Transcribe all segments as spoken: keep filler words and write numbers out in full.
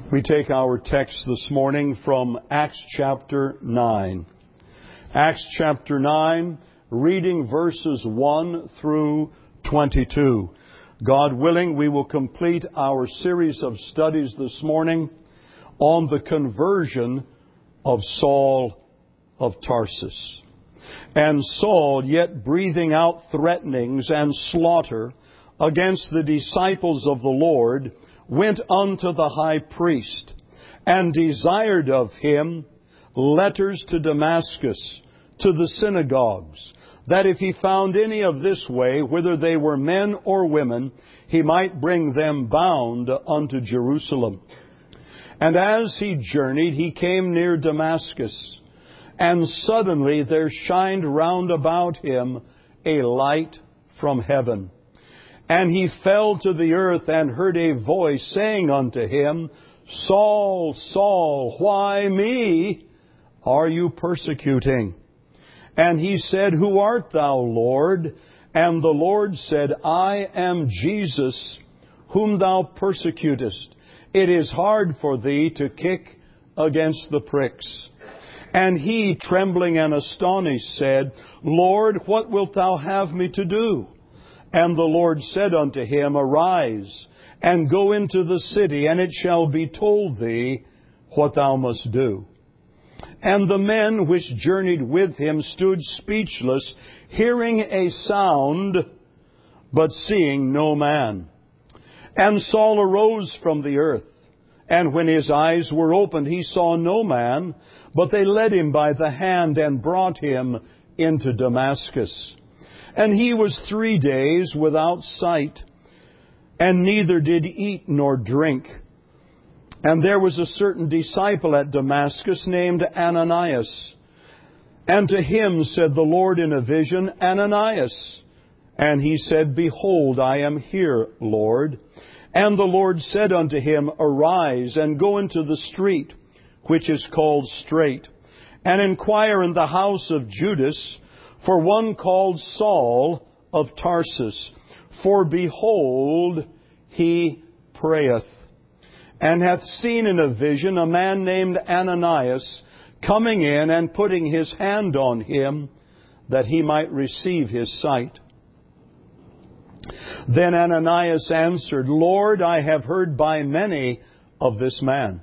We take our text this morning from Acts chapter nine. Acts chapter nine, reading verses one through twenty-two. God willing, we will complete our series of studies this morning on the conversion of Saul of Tarsus. And Saul, yet breathing out threatenings and slaughter against the disciples of the Lord, went unto the high priest, and desired of him letters to Damascus, to the synagogues, that if he found any of this way, whether they were men or women, he might bring them bound unto Jerusalem. And as he journeyed, he came near Damascus, and suddenly there shined round about him a light from heaven. And he fell to the earth and heard a voice saying unto him, Saul, Saul, why me are you persecuting? And he said, Who art thou, Lord? And the Lord said, I am Jesus, whom thou persecutest. It is hard for thee to kick against the pricks. And he, trembling and astonished, said, Lord, what wilt thou have me to do? And the Lord said unto him, Arise, and go into the city, and it shall be told thee what thou must do. And the men which journeyed with him stood speechless, hearing a sound, but seeing no man. And Saul arose from the earth, and when his eyes were opened, he saw no man, but they led him by the hand and brought him into Damascus. And he was three days without sight, and neither did eat nor drink. And there was a certain disciple at Damascus named Ananias. And to him said the Lord in a vision, Ananias. And he said, Behold, I am here, Lord. And the Lord said unto him, Arise, and go into the street, which is called Straight, and inquire in the house of Judas, for one called Saul of Tarsus. For behold, he prayeth, and hath seen in a vision a man named Ananias coming in and putting his hand on him, that he might receive his sight. Then Ananias answered, Lord, I have heard by many of this man,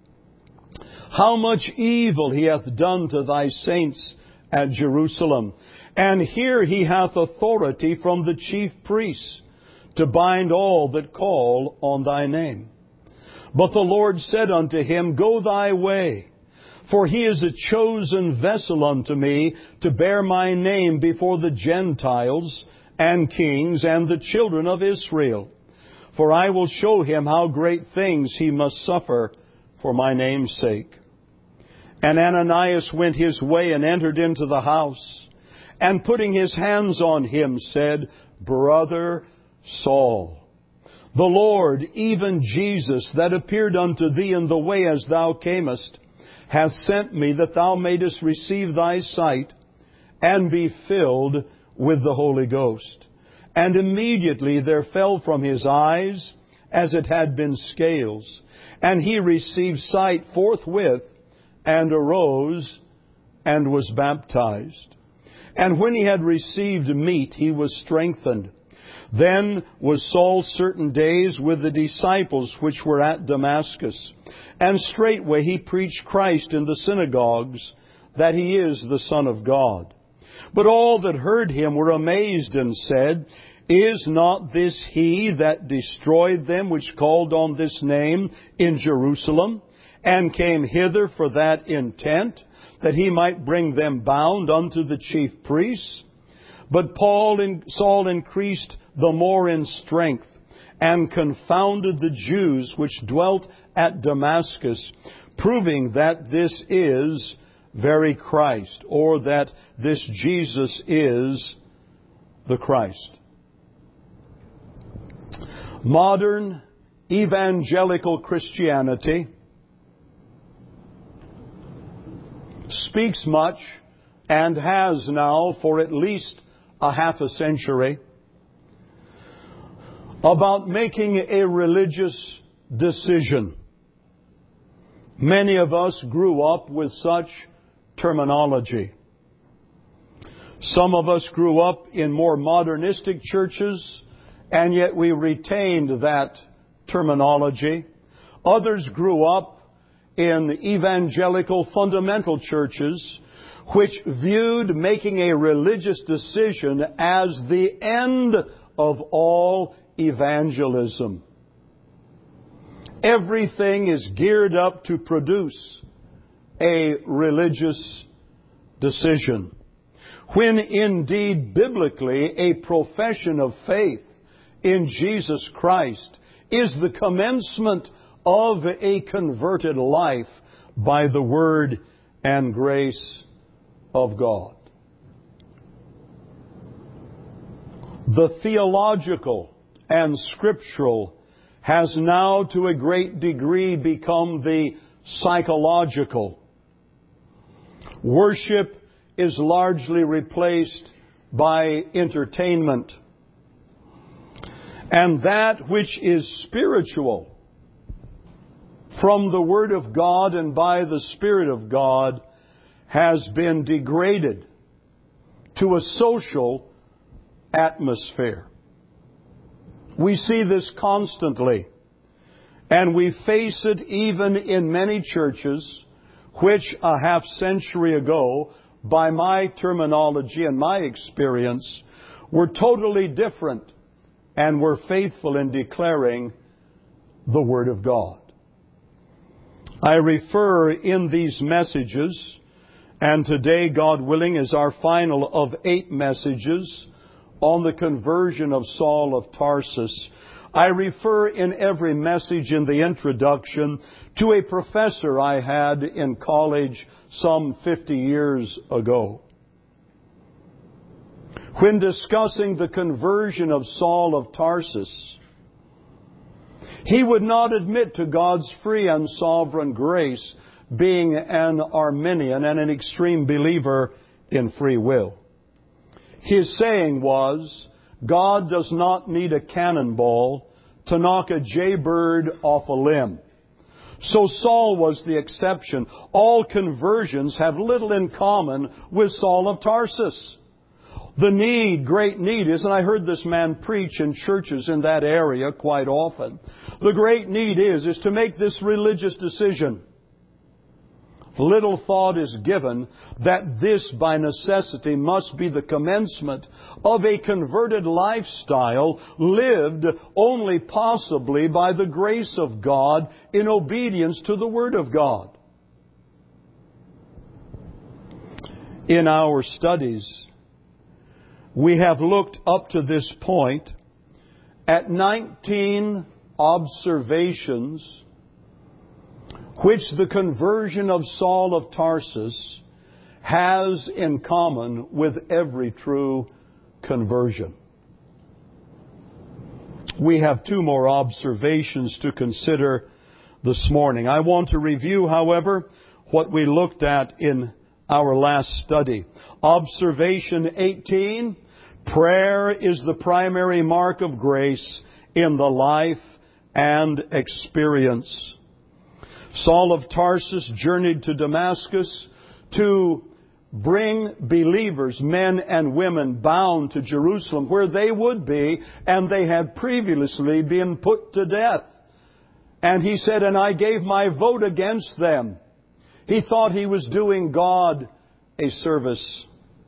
how much evil he hath done to thy saints at Jerusalem. And here he hath authority from the chief priests to bind all that call on thy name. But the Lord said unto him, Go thy way, for he is a chosen vessel unto me to bear my name before the Gentiles and kings and the children of Israel. For I will show him how great things he must suffer for my name's sake. And Ananias went his way and entered into the house, and putting his hands on him said, Brother Saul, the Lord, even Jesus, that appeared unto thee in the way as thou camest, hath sent me that thou mayest receive thy sight and be filled with the Holy Ghost. And immediately there fell from his eyes as it had been scales, and he received sight forthwith, and arose, and was baptized. And when he had received meat, he was strengthened. Then was Saul certain days with the disciples which were at Damascus. And straightway he preached Christ in the synagogues, that he is the Son of God. But all that heard him were amazed, and said, Is not this he that destroyed them which called on this name in Jerusalem, and came hither for that intent, that he might bring them bound unto the chief priests? But Paul and Saul increased the more in strength, and confounded the Jews which dwelt at Damascus, proving that this is very Christ, or that this Jesus is the Christ. Modern evangelical Christianity speaks much, and has now for at least a half a century, about making a religious decision. Many of us grew up with such terminology. Some of us grew up in more modernistic churches, and yet we retained that terminology. Others grew up in evangelical fundamental churches, which viewed making a religious decision as the end of all evangelism. Everything is geared up to produce a religious decision, when indeed biblically a profession of faith in Jesus Christ is the commencement of a converted life by the Word and grace of God. The theological and scriptural has now to a great degree become the psychological. Worship is largely replaced by entertainment. And that which is spiritual from the Word of God and by the Spirit of God has been degraded to a social atmosphere. We see this constantly, and we face it even in many churches which a half century ago, by my terminology and my experience, were totally different and were faithful in declaring the Word of God. I refer in these messages, and today, God willing, is our final of eight messages on the conversion of Saul of Tarsus. I refer in every message in the introduction to a professor I had in college some fifty years ago. When discussing the conversion of Saul of Tarsus, he would not admit to God's free and sovereign grace, being an Arminian and an extreme believer in free will. His saying was, God does not need a cannonball to knock a jaybird off a limb. So Saul was the exception. All conversions have little in common with Saul of Tarsus. The need, great need is, and I heard this man preach in churches in that area quite often, the great need is, is to make this religious decision. Little thought is given that this by necessity must be the commencement of a converted lifestyle lived only possibly by the grace of God in obedience to the Word of God. In our studies, we have looked up to this point at nineteen observations which the conversion of Saul of Tarsus has in common with every true conversion. We have two more observations to consider this morning. I want to review, however, what we looked at in our last study. Observation eighteen, prayer is the primary mark of grace in the life and experience. Saul of Tarsus journeyed to Damascus to bring believers, men and women, bound to Jerusalem, where they would be, and they had previously been put to death. And he said, and I gave my vote against them. He thought he was doing God a service.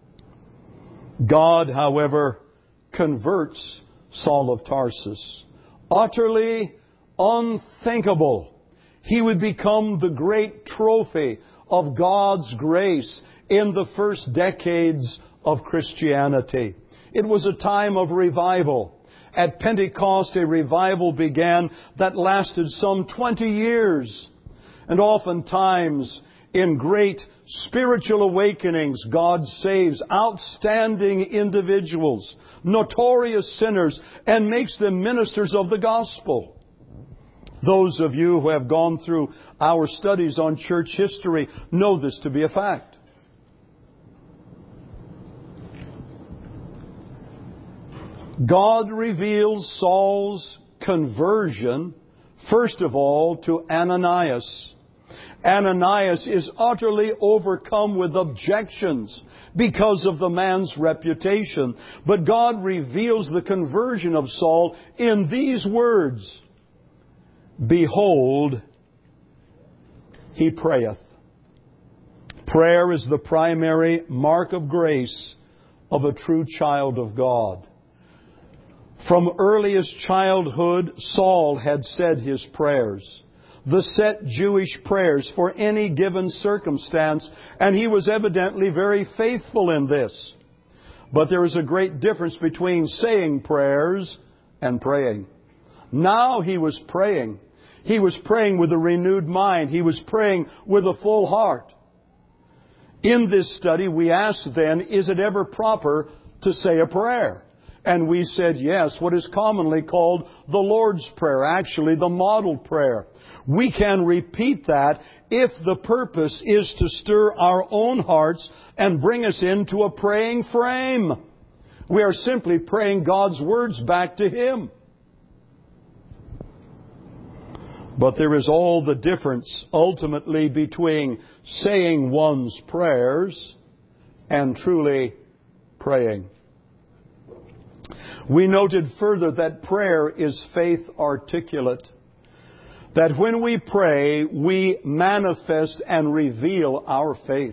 God, however, converts Saul of Tarsus. Utterly unthinkable. He would become the great trophy of God's grace in the first decades of Christianity. It was a time of revival. At Pentecost, a revival began that lasted some twenty years. And oftentimes, in great spiritual awakenings, God saves outstanding individuals, notorious sinners, and makes them ministers of the gospel. Those of you who have gone through our studies on church history know this to be a fact. God reveals Saul's conversion, first of all, to Ananias. Ananias is utterly overcome with objections because of the man's reputation. But God reveals the conversion of Saul in these words: "Behold, he prayeth." Prayer is the primary mark of grace of a true child of God. From earliest childhood, Saul had said his prayers, the set Jewish prayers for any given circumstance, and he was evidently very faithful in this. But there is a great difference between saying prayers and praying. Now he was praying. He was praying with a renewed mind. He was praying with a full heart. In this study, we asked then, is it ever proper to say a prayer? And we said yes, what is commonly called the Lord's Prayer, actually the model prayer. We can repeat that if the purpose is to stir our own hearts and bring us into a praying frame. We are simply praying God's words back to Him. But there is all the difference ultimately between saying one's prayers and truly praying. We noted further that prayer is faith articulate. That when we pray, we manifest and reveal our faith.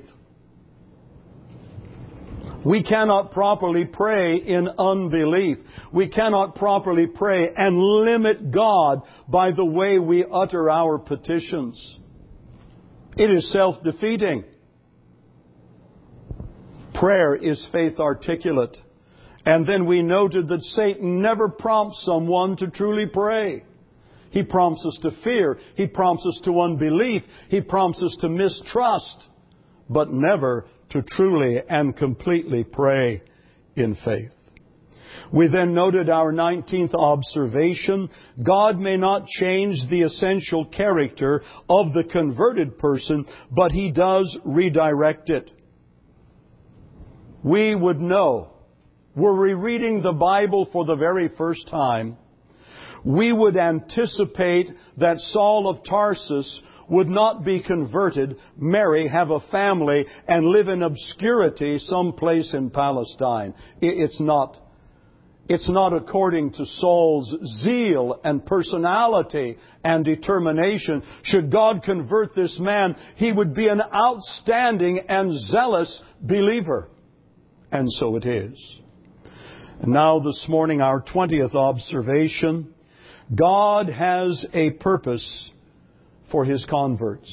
We cannot properly pray in unbelief. We cannot properly pray and limit God by the way we utter our petitions. It is self-defeating. Prayer is faith articulate. And then we noted that Satan never prompts someone to truly pray. He prompts us to fear. He prompts us to unbelief. He prompts us to mistrust. But never to truly and completely pray in faith. We then noted our nineteenth observation. God may not change the essential character of the converted person, but He does redirect it. We would know, were we reading the Bible for the very first time, we would anticipate that Saul of Tarsus would not be converted, marry, have a family, and live in obscurity someplace in Palestine. It's not, it's not according to Saul's zeal and personality and determination. Should God convert this man, he would be an outstanding and zealous believer. And so it is. And now this morning, our twentieth observation. God has a purpose for His converts.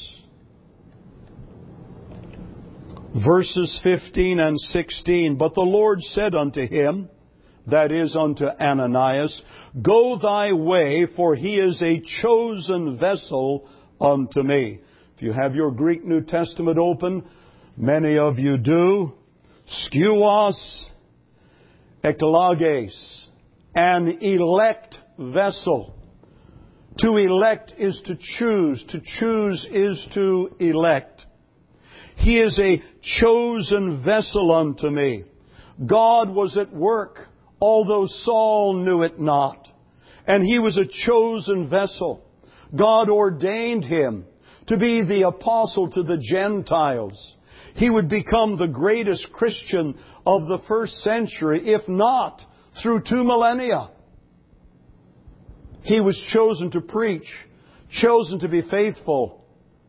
Verses fifteen and sixteen. But the Lord said unto him, that is, unto Ananias, Go thy way, for he is a chosen vessel unto me. If you have your Greek New Testament open, many of you do. Skuos eklages, an elect vessel. To elect is to choose. To choose is to elect. He is a chosen vessel unto me. God was at work, although Saul knew it not. And he was a chosen vessel. God ordained him to be the apostle to the Gentiles. He would become the greatest Christian of the first century, if not through two millennia. He was chosen to preach, chosen to be faithful,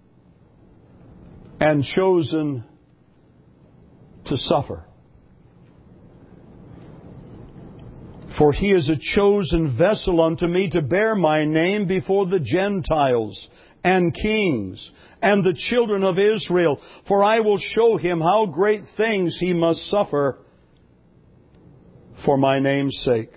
and chosen to suffer. For he is a chosen vessel unto me to bear my name before the Gentiles and kings and the children of Israel. For I will show him how great things he must suffer for my name's sake.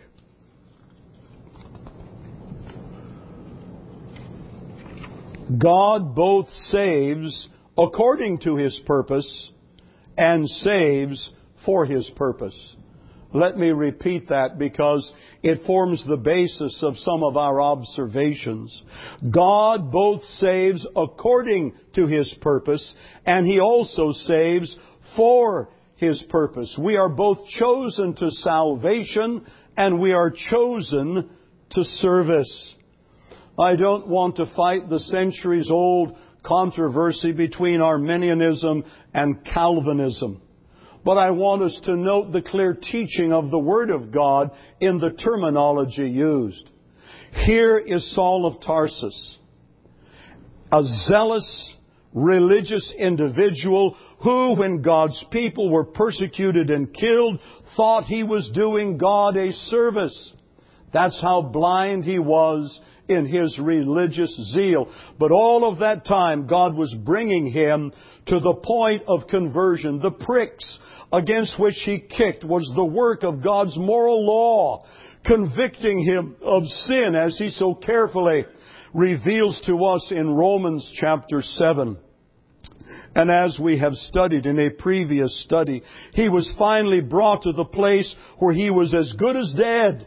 God both saves according to His purpose and saves for His purpose. Let me repeat that because it forms the basis of some of our observations. God both saves according to His purpose, and He also saves for His purpose. We are both chosen to salvation, and we are chosen to service. I don't want to fight the centuries-old controversy between Arminianism and Calvinism. But I want us to note the clear teaching of the Word of God in the terminology used. Here is Saul of Tarsus, a zealous, religious individual who, when God's people were persecuted and killed, thought he was doing God a service. That's how blind he was in his religious zeal. But all of that time, God was bringing him to the point of conversion. The pricks against which he kicked was the work of God's moral law, convicting him of sin, as he so carefully reveals to us in Romans chapter seven. And as we have studied in a previous study, he was finally brought to the place where he was as good as dead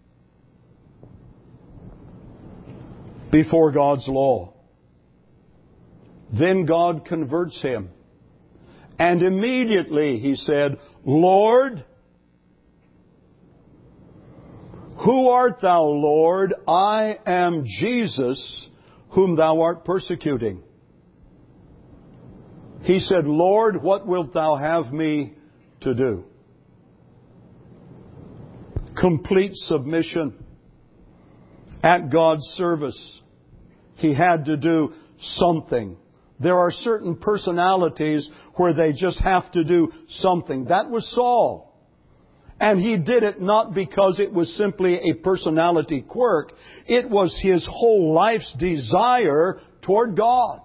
before God's law. Then God converts him. And immediately he said, Lord, who art thou, Lord? I am Jesus, whom thou art persecuting. He said, Lord, what wilt thou have me to do? Complete submission at God's service. He had to do something. There are certain personalities where they just have to do something. That was Saul. And he did it not because it was simply a personality quirk. It was his whole life's desire toward God.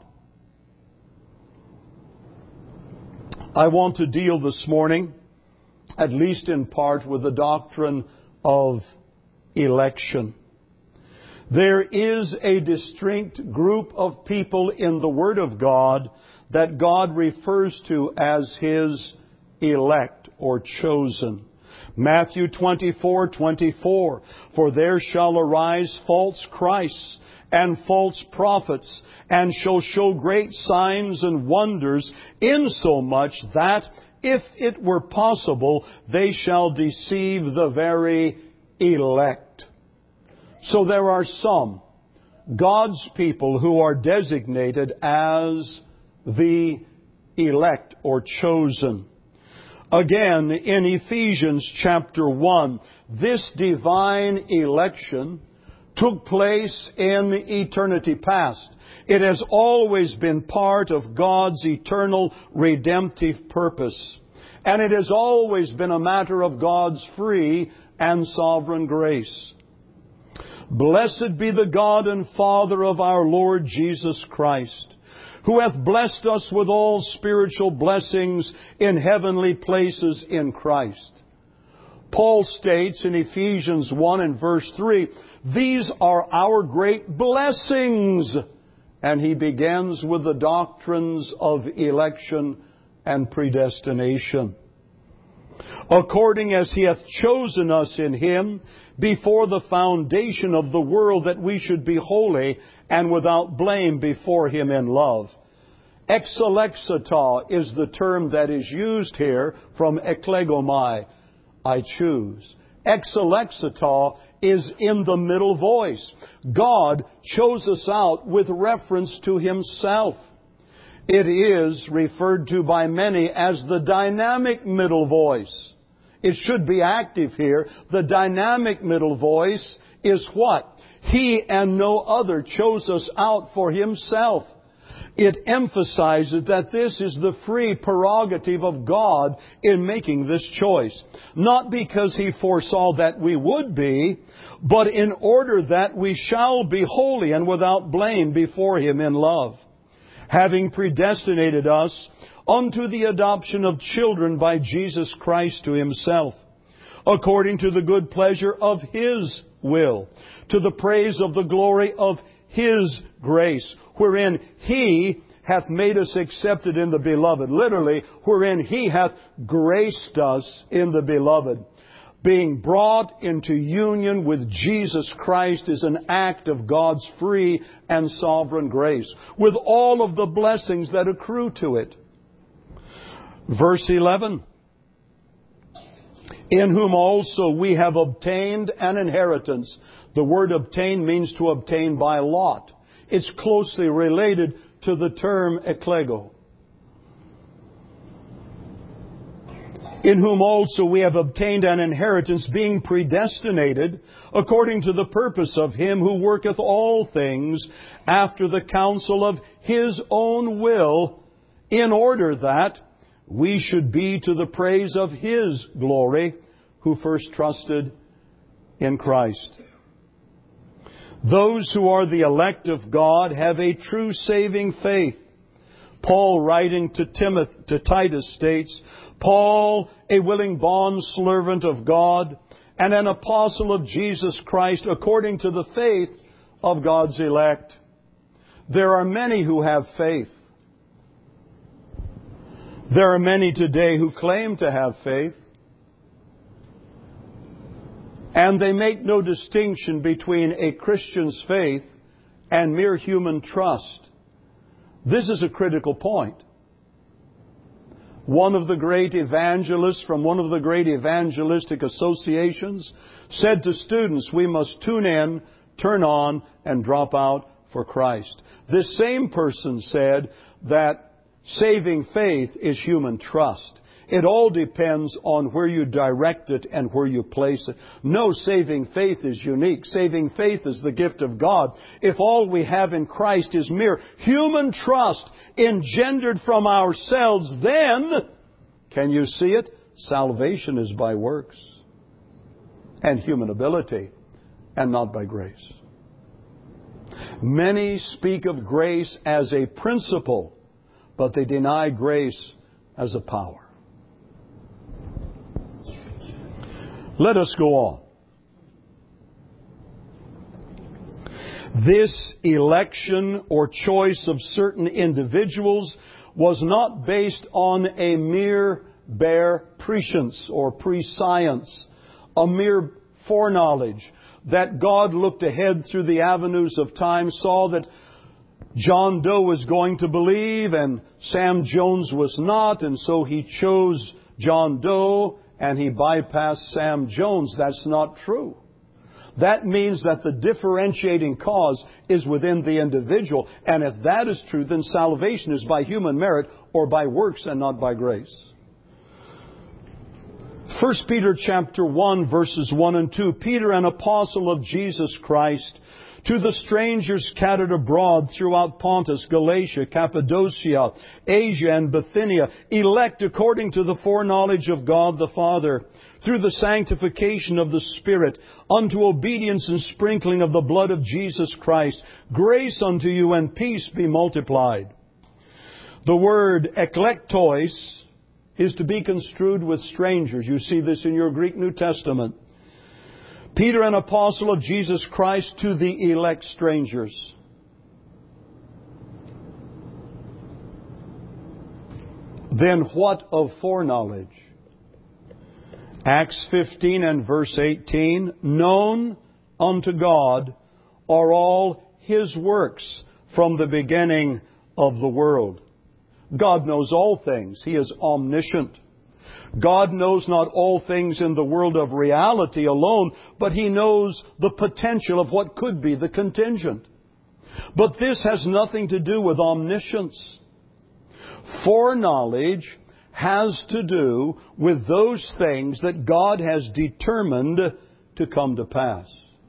I want to deal this morning, at least in part, with the doctrine of election. There is a distinct group of people in the Word of God that God refers to as His elect or chosen. Matthew twenty-four twenty-four, for there shall arise false Christs and false prophets, and shall show great signs and wonders, insomuch that, if it were possible, they shall deceive the very elect. So there are some, God's people, who are designated as the elect or chosen. Again, in Ephesians chapter one, this divine election took place in eternity past. It has always been part of God's eternal redemptive purpose. And it has always been a matter of God's free and sovereign grace. Blessed be the God and Father of our Lord Jesus Christ, who hath blessed us with all spiritual blessings in heavenly places in Christ. Paul states in Ephesians one and verse three, these are our great blessings. And he begins with the doctrines of election and predestination. According as He hath chosen us in Him before the foundation of the world, that we should be holy and without blame before Him in love. Exelexita is the term that is used here from eklegomai, I choose. Exelexita is in the middle voice. God chose us out with reference to Himself. It is referred to by many as the dynamic middle voice. It should be active here. The dynamic middle voice is what? He and no other chose us out for Himself. It emphasizes that this is the free prerogative of God in making this choice. Not because He foresaw that we would be, but in order that we shall be holy and without blame before Him in love, having predestinated us unto the adoption of children by Jesus Christ to Himself, according to the good pleasure of His will, to the praise of the glory of His grace, wherein He hath made us accepted in the Beloved. Literally, wherein He hath graced us in the Beloved. Being brought into union with Jesus Christ is an act of God's free and sovereign grace, with all of the blessings that accrue to it. Verse eleven. In whom also we have obtained an inheritance. The word obtain means to obtain by lot. It's closely related to the term eklego. In whom also we have obtained an inheritance, being predestinated according to the purpose of Him who worketh all things after the counsel of His own will, in order that we should be to the praise of His glory, who first trusted in Christ. Those who are the elect of God have a true saving faith. Paul, writing to Timothy, to Titus, states, Paul, a willing bondservant of God and an apostle of Jesus Christ, according to the faith of God's elect. There are many who have faith. There are many today who claim to have faith. And they make no distinction between a Christian's faith and mere human trust. This is a critical point. One of the great evangelists from one of the great evangelistic associations said to students, we must tune in, turn on, and drop out for Christ. This same person said that saving faith is human trust. It all depends on where you direct it and where you place it. No saving faith is unique. Saving faith is the gift of God. If all we have in Christ is mere human trust engendered from ourselves, then, can you see it? Salvation is by works and human ability and not by grace. Many speak of grace as a principle, but they deny grace as a power. Let us go on. This election or choice of certain individuals was not based on a mere bare prescience or prescience, a mere foreknowledge, that God looked ahead through the avenues of time, saw that John Doe was going to believe and Sam Jones was not, and so He chose John Doe and He bypassed Sam Jones. That's not true. That means that the differentiating cause is within the individual. And if that is true, then salvation is by human merit or by works and not by grace. First Peter chapter one, verses one and two. Peter, an apostle of Jesus Christ, to the strangers scattered abroad throughout Pontus, Galatia, Cappadocia, Asia, and Bithynia, elect according to the foreknowledge of God the Father, through the sanctification of the Spirit, unto obedience and sprinkling of the blood of Jesus Christ, grace unto you and peace be multiplied. The word eklektois is to be construed with strangers. You see this in your Greek New Testament. Peter, an apostle of Jesus Christ, to the elect strangers. Then what of foreknowledge? Acts fifteen and verse eighteen, known unto God are all His works from the beginning of the world. God knows all things. He is omniscient. God knows not all things in the world of reality alone, but He knows the potential of what could be the contingent. But this has nothing to do with omniscience. Foreknowledge has to do with those things that God has determined to come to pass.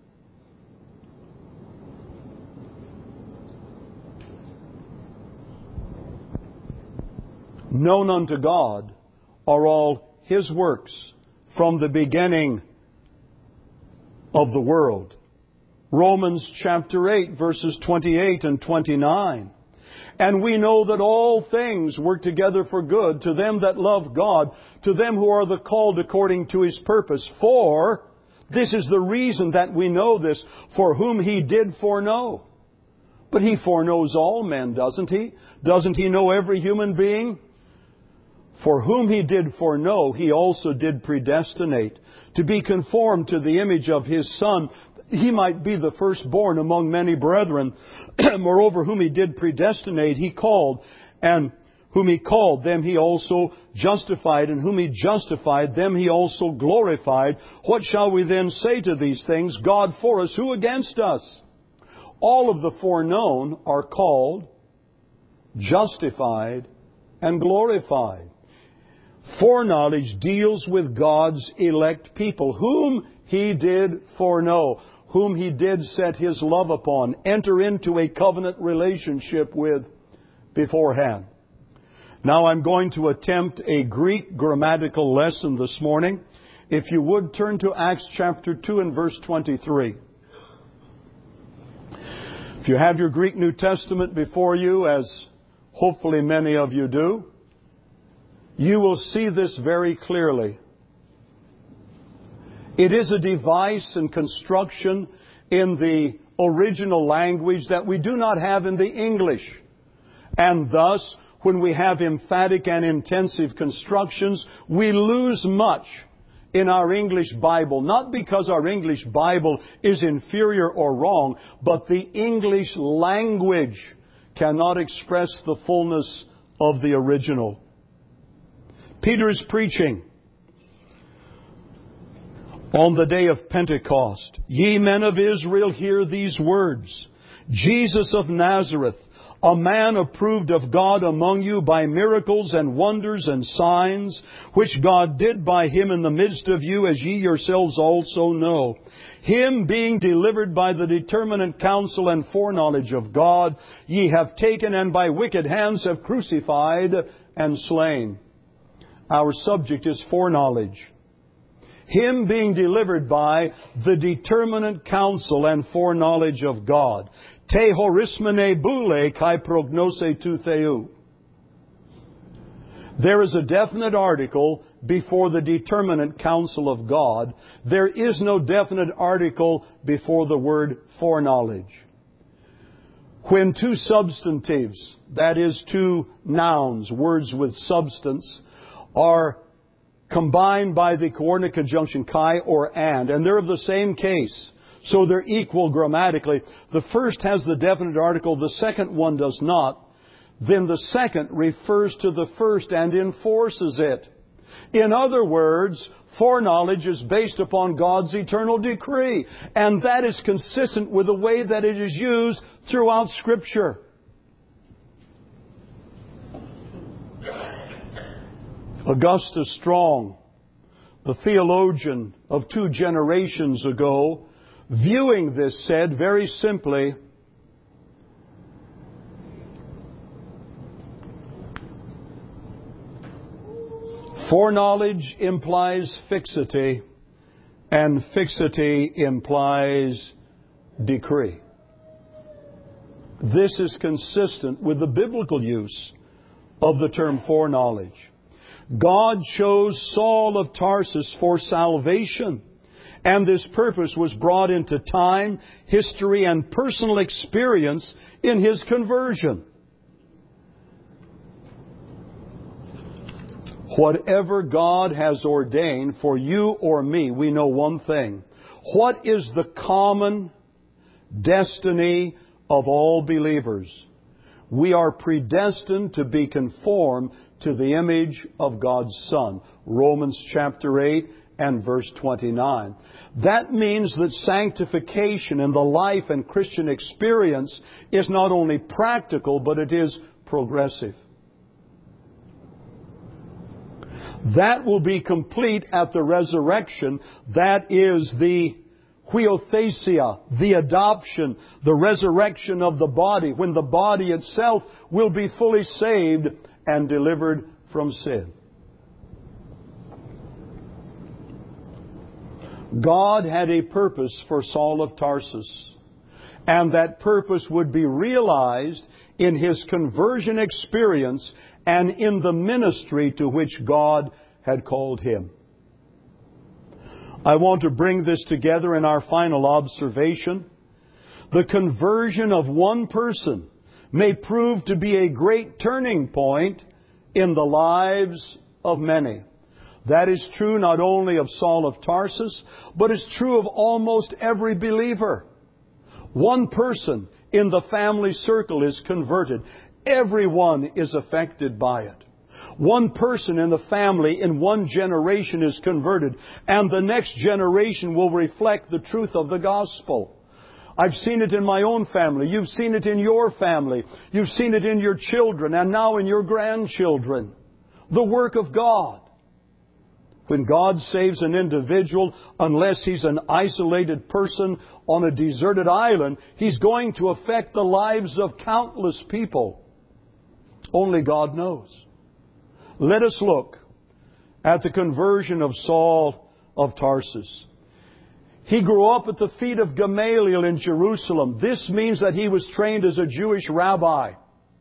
Known unto God are all His works from the beginning of the world. Romans chapter eight, verses twenty-eight and twenty-nine. And we know that all things work together for good to them that love God, to them who are the called according to His purpose. For, this is the reason that we know this, for whom He did foreknow. But He foreknows all men, doesn't He? Doesn't He know every human being? For whom He did foreknow, He also did predestinate, to be conformed to the image of His Son, He might be the firstborn among many brethren. Moreover, whom He did predestinate, He called. And whom He called, them He also justified. And whom He justified, them He also glorified. What shall we then say to these things? God for us, who against us? All of the foreknown are called, justified, and glorified. Foreknowledge deals with God's elect people, whom He did foreknow, whom He did set His love upon, enter into a covenant relationship with beforehand. Now I'm going to attempt a Greek grammatical lesson this morning. If you would, turn to Acts chapter two and verse twenty-three. If you have your Greek New Testament before you, as hopefully many of you do, you will see this very clearly. It is a device and construction in the original language that we do not have in the English. And thus, when we have emphatic and intensive constructions, we lose much in our English Bible. Not because our English Bible is inferior or wrong, but the English language cannot express the fullness of the original. Peter is preaching on the day of Pentecost. Ye men of Israel, hear these words. Jesus of Nazareth, a man approved of God among you by miracles and wonders and signs, which God did by Him in the midst of you, as ye yourselves also know. Him being delivered by the determinate counsel and foreknowledge of God, ye have taken and by wicked hands have crucified and slain. Our subject is foreknowledge. Him being delivered by the determinate counsel and foreknowledge of God. Te horismene boule kai prognose tu theou. There is a definite article before the determinate counsel of God. There is no definite article before the word foreknowledge. When two substantives, that is two nouns, words with substance, are combined by the coordinate conjunction kai or and, and they're of the same case, so they're equal grammatically. The first has the definite article, the second one does not. Then the second refers to the first and enforces it. In other words, foreknowledge is based upon God's eternal decree. And that is consistent with the way that it is used throughout Scripture. Augustus Strong, the theologian of two generations ago, viewing this, said very simply, foreknowledge implies fixity, and fixity implies decree. This is consistent with the biblical use of the term foreknowledge. God chose Saul of Tarsus for salvation, and this purpose was brought into time, history, and personal experience in his conversion. Whatever God has ordained for you or me, we know one thing. What is the common destiny of all believers? We are predestined to be conformed to the image of God's Son. Romans chapter eight and verse twenty-nine. That means that sanctification in the life and Christian experience is not only practical, but it is progressive. That will be complete at the resurrection. That is the huiothesia, the adoption, the resurrection of the body, when the body itself will be fully saved and delivered from sin. God had a purpose for Saul of Tarsus, and that purpose would be realized in his conversion experience and in the ministry to which God had called him. I want to bring this together in our final observation. The conversion of one person may prove to be a great turning point in the lives of many. That is true not only of Saul of Tarsus, but is true of almost every believer. One person in the family circle is converted. Everyone is affected by it. One person in the family in one generation is converted, and the next generation will reflect the truth of the gospel. I've seen it in my own family. You've seen it in your family. You've seen it in your children and now in your grandchildren. The work of God. When God saves an individual, unless he's an isolated person on a deserted island, He's going to affect the lives of countless people. Only God knows. Let us look at the conversion of Saul of Tarsus. He grew up at the feet of Gamaliel in Jerusalem. This means that he was trained as a Jewish rabbi.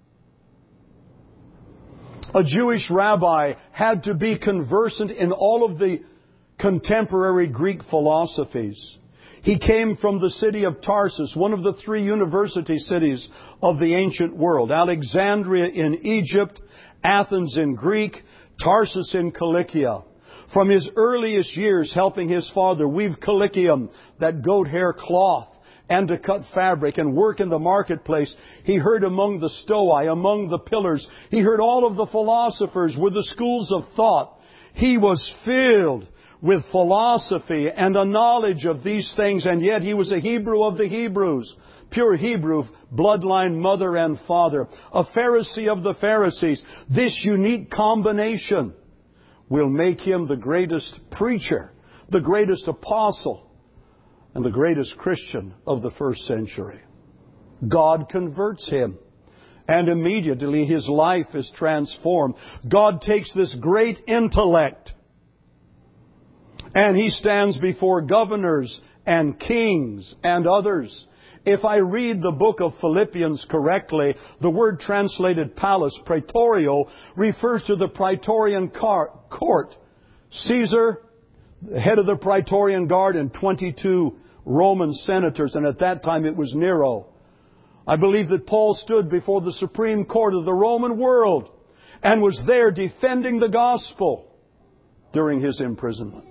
A Jewish rabbi had to be conversant in all of the contemporary Greek philosophies. He came from the city of Tarsus, one of the three university cities of the ancient world. Alexandria in Egypt, Athens in Greek, Tarsus in Cilicia. From his earliest years helping his father weave cilicium, that goat hair cloth, and to cut fabric and work in the marketplace, he heard among the Stoai, among the pillars. He heard all of the philosophers with the schools of thought. He was filled with philosophy and a knowledge of these things, and yet he was a Hebrew of the Hebrews. Pure Hebrew, bloodline, mother and father. A Pharisee of the Pharisees. This unique combination will make him the greatest preacher, the greatest apostle, and the greatest Christian of the first century. God converts him, and immediately his life is transformed. God takes this great intellect, and he stands before governors and kings and others. If I read the book of Philippians correctly, the word translated palace, praetorio, refers to the Praetorian court. Caesar, the head of the Praetorian Guard, and twenty-two Roman senators, and at that time it was Nero. I believe that Paul stood before the Supreme Court of the Roman world and was there defending the gospel during his imprisonment.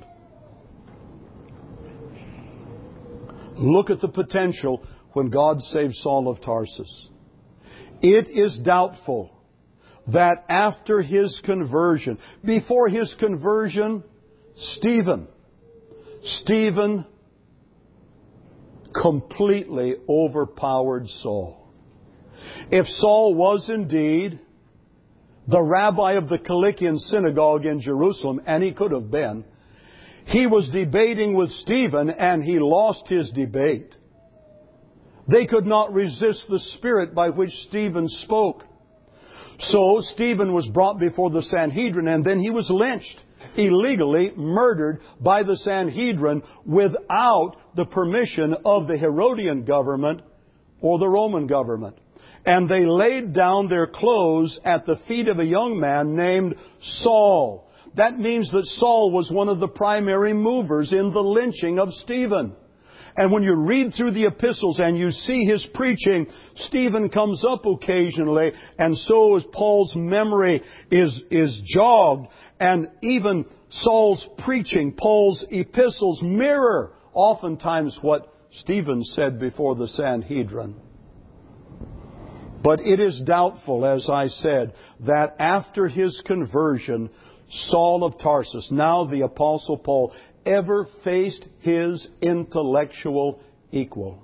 Look at the potential when God saved Saul of Tarsus. It is doubtful that after his conversion, before his conversion, Stephen, Stephen completely overpowered Saul. If Saul was indeed the rabbi of the Cilician synagogue in Jerusalem, and he could have been, he was debating with Stephen and he lost his debate. They could not resist the spirit by which Stephen spoke. So Stephen was brought before the Sanhedrin, and then he was lynched, illegally murdered by the Sanhedrin without the permission of the Herodian government or the Roman government. And they laid down their clothes at the feet of a young man named Saul. That means that Saul was one of the primary movers in the lynching of Stephen. And when you read through the epistles and you see his preaching, Stephen comes up occasionally, and so is Paul's memory is, is jogged. And even Saul's preaching, Paul's epistles mirror oftentimes what Stephen said before the Sanhedrin. But it is doubtful, as I said, that after his conversion, Saul of Tarsus, now the Apostle Paul, ever faced his intellectual equal.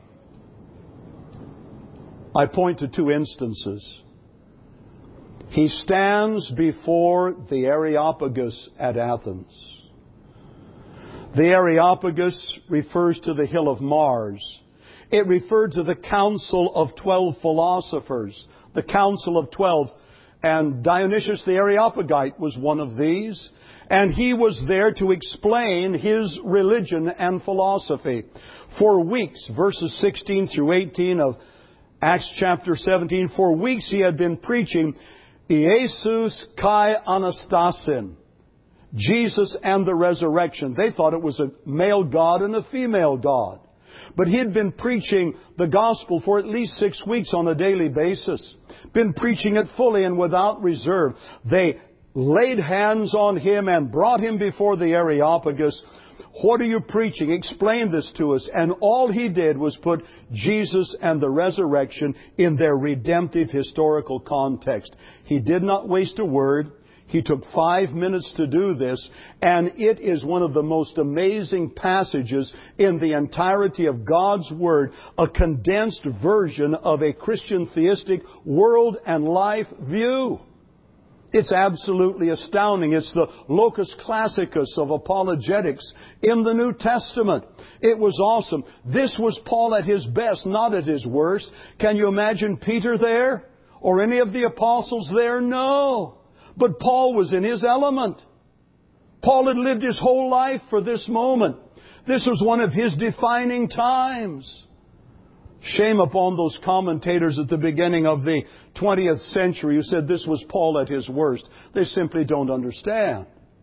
I point to two instances. He stands before the Areopagus at Athens. The Areopagus refers to the Hill of Mars. It referred to the Council of Twelve Philosophers, the Council of Twelve. And Dionysius the Areopagite was one of these. And he was there to explain his religion and philosophy. For weeks, verses sixteen through eighteen of Acts chapter seventeen, for weeks he had been preaching Jesus Kai Anastasin, Jesus and the resurrection. They thought it was a male God and a female God. But he had been preaching the gospel for at least six weeks on a daily basis. Been preaching it fully and without reserve. They laid hands on him and brought him before the Areopagus. What are you preaching? Explain this to us. And all he did was put Jesus and the resurrection in their redemptive historical context. He did not waste a word. He took five minutes to do this, and it is one of the most amazing passages in the entirety of God's Word, a condensed version of a Christian theistic world and life view. It's absolutely astounding. It's the locus classicus of apologetics in the New Testament. It was awesome. This was Paul at his best, not at his worst. Can you imagine Peter there? Or any of the apostles there? No. But Paul was in his element. Paul had lived his whole life for this moment. This was one of his defining times. Shame upon those commentators at the beginning of the twentieth century who said this was Paul at his worst. They simply don't understand.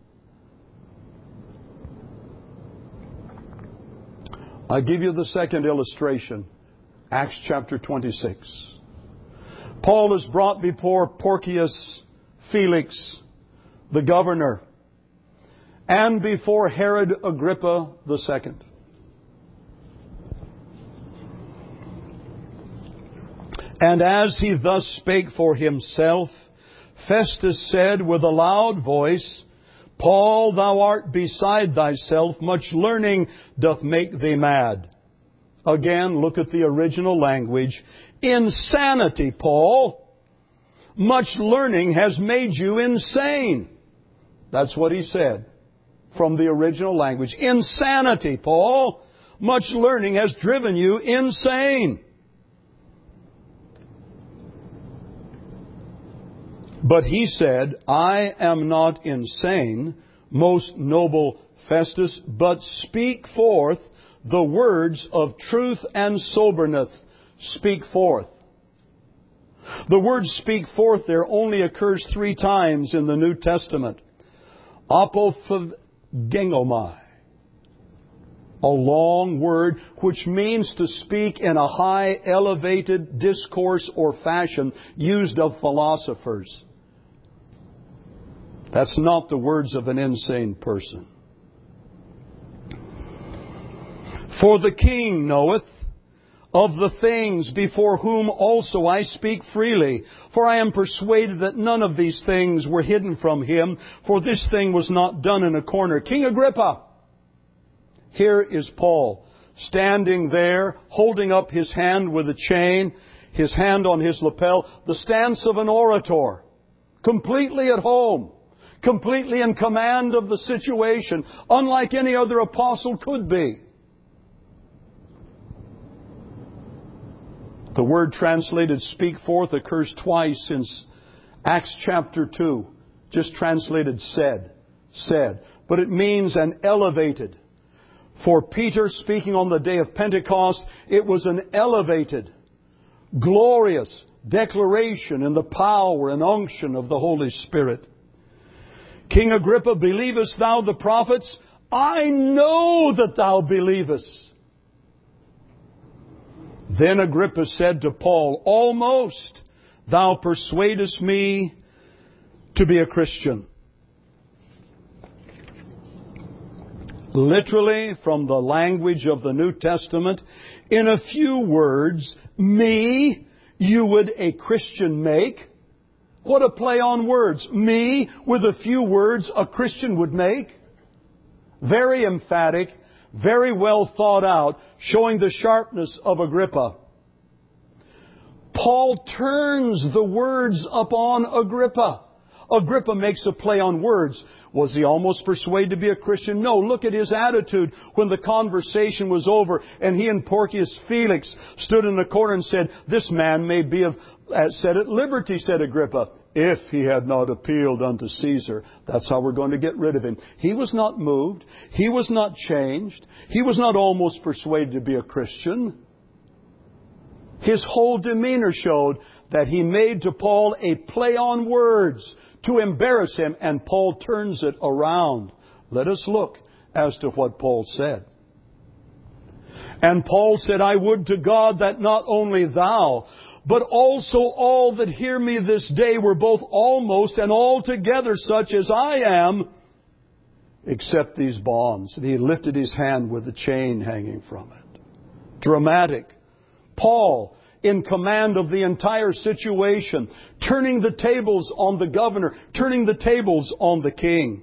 I'll give you the second illustration. Acts chapter twenty-six. Paul is brought before Porcius Felix, the governor, and before Herod Agrippa the second. And as he thus spake for himself, Festus said with a loud voice, Paul, thou art beside thyself, much learning doth make thee mad. Again, look at the original language. Insanity, Paul. Much learning has made you insane. That's what he said from the original language. Insanity, Paul. Much learning has driven you insane. But he said, I am not insane, most noble Festus, but speak forth the words of truth and soberness. Speak forth. The word speak forth there only occurs three times in the New Testament. Apophthegomai. A long word which means to speak in a high, elevated discourse or fashion used of philosophers. That's not the words of an insane person. For the king knoweth of the things before whom also I speak freely. For I am persuaded that none of these things were hidden from him, for this thing was not done in a corner. King Agrippa, here is Paul, standing there, holding up his hand with a chain, his hand on his lapel, the stance of an orator, completely at home, completely in command of the situation, unlike any other apostle could be. The word translated speak forth occurs twice in Acts chapter two. Just translated said. Said. But it means an elevated. For Peter speaking on the day of Pentecost, it was an elevated, glorious declaration in the power and unction of the Holy Spirit. King Agrippa, believest thou the prophets? I know that thou believest. Then Agrippa said to Paul, almost thou persuadest me to be a Christian. Literally, from the language of the New Testament, in a few words, me you would a Christian make. What a play on words. Me with a few words a Christian would make. Very emphatic. Very well thought out, showing the sharpness of Agrippa. Paul turns the words upon Agrippa. Agrippa makes a play on words. Was he almost persuaded to be a Christian? No. Look at his attitude when the conversation was over and he and Porcius Felix stood in the corner and said, this man may be of, set at liberty, said Agrippa, if he had not appealed unto Caesar. That's how we're going to get rid of him. He was not moved. He was not changed. He was not almost persuaded to be a Christian. His whole demeanor showed that he made to Paul a play on words to embarrass him, and Paul turns it around. Let us look as to what Paul said. And Paul said, I would to God that not only thou, but also all that hear me this day were both almost and altogether such as I am, except these bonds. And he lifted his hand with the chain hanging from it. Dramatic. Paul, in command of the entire situation, turning the tables on the governor, turning the tables on the king.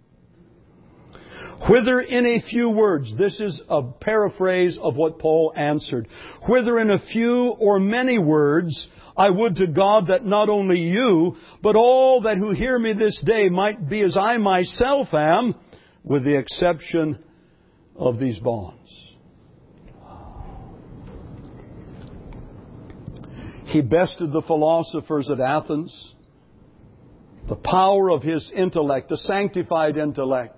Whither in a few words, this is a paraphrase of what Paul answered. Whither in a few or many words, I would to God that not only you, but all that who hear me this day might be as I myself am, with the exception of these bonds. He bested the philosophers at Athens. The power of his intellect, the sanctified intellect.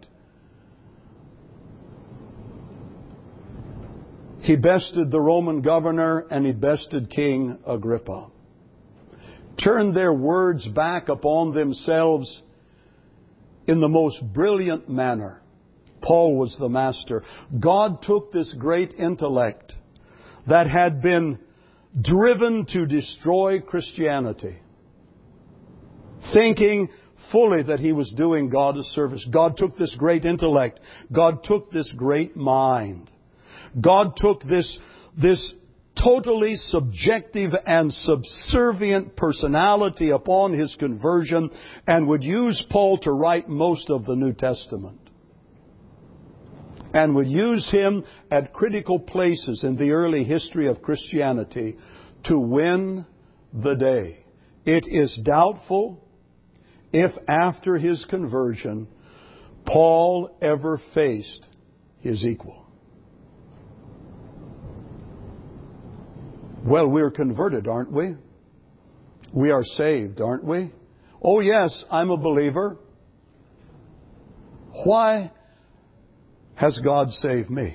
He bested the Roman governor and he bested King Agrippa. Turned their words back upon themselves in the most brilliant manner. Paul was the master. God took this great intellect that had been driven to destroy Christianity, thinking fully that he was doing God a service. God took this great intellect. God took this great mind. God took this, this totally subjective and subservient personality upon his conversion and would use Paul to write most of the New Testament. And would use him at critical places in the early history of Christianity to win the day. It is doubtful if after his conversion Paul ever faced his equal. Well, we're converted, aren't we? We are saved, aren't we? Oh yes, I'm a believer. Why has God saved me?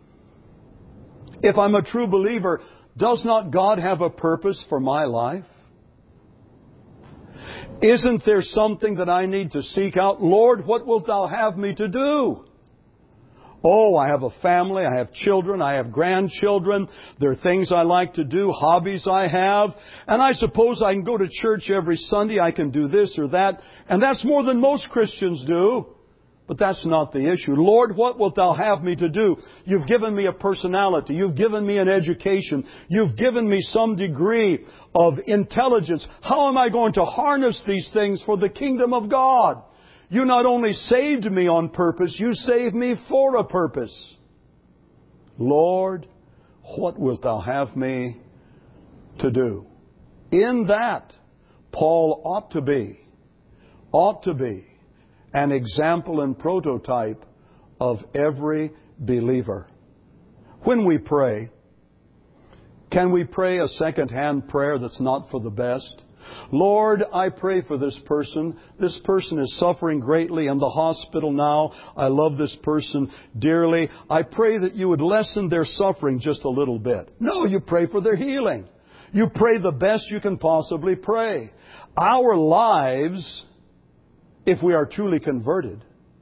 If I'm a true believer, does not God have a purpose for my life? Isn't there something that I need to seek out? Lord, what wilt Thou have me to do? Oh, I have a family, I have children, I have grandchildren. There are things I like to do, hobbies I have. And I suppose I can go to church every Sunday, I can do this or that. And that's more than most Christians do. But that's not the issue. Lord, what wilt Thou have me to do? You've given me a personality. You've given me an education. You've given me some degree of intelligence. How am I going to harness these things for the kingdom of God? You not only saved me on purpose, you saved me for a purpose. Lord, what wilt Thou have me to do? In that, Paul ought to be, ought to be an example and prototype of every believer. When we pray, can we pray a second-hand prayer that's not for the best? Lord, I pray for this person. This person is suffering greatly in the hospital now. I love this person dearly. I pray that you would lessen their suffering just a little bit. No, you pray for their healing. You pray the best you can possibly pray. Our lives, if we are truly converted,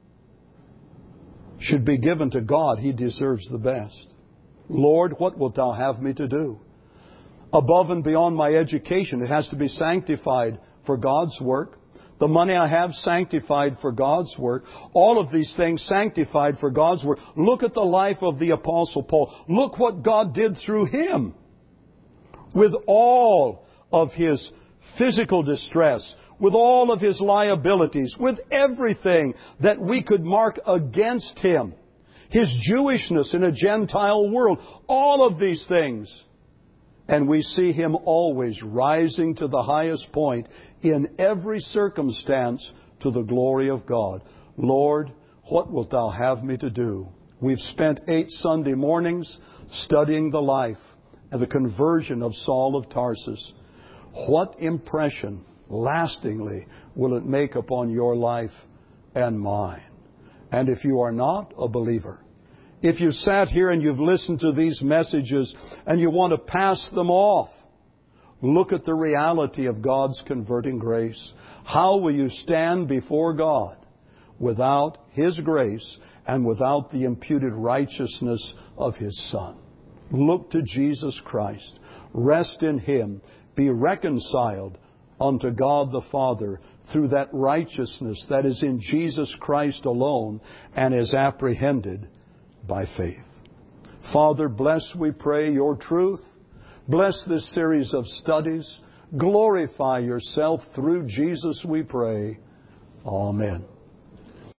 should be given to God. He deserves the best. Lord, what wilt Thou have me to do? Above and beyond my education, it has to be sanctified for God's work. The money I have, sanctified for God's work. All of these things sanctified for God's work. Look at the life of the Apostle Paul. Look what God did through him. With all of his physical distress, with all of his liabilities, with everything that we could mark against him. His Jewishness in a Gentile world. All of these things. And we see him always rising to the highest point in every circumstance to the glory of God. Lord, what wilt Thou have me to do? We've spent eight Sunday mornings studying the life and the conversion of Saul of Tarsus. What impression, lastingly, will it make upon your life and mine? And if you are not a believer, if you've sat here and you've listened to these messages and you want to pass them off, look at the reality of God's converting grace. How will you stand before God without His grace and without the imputed righteousness of His Son? Look to Jesus Christ. Rest in Him. Be reconciled unto God the Father through that righteousness that is in Jesus Christ alone and is apprehended by faith. Father, bless, we pray, your truth. Bless this series of studies. Glorify yourself through Jesus, we pray. Amen.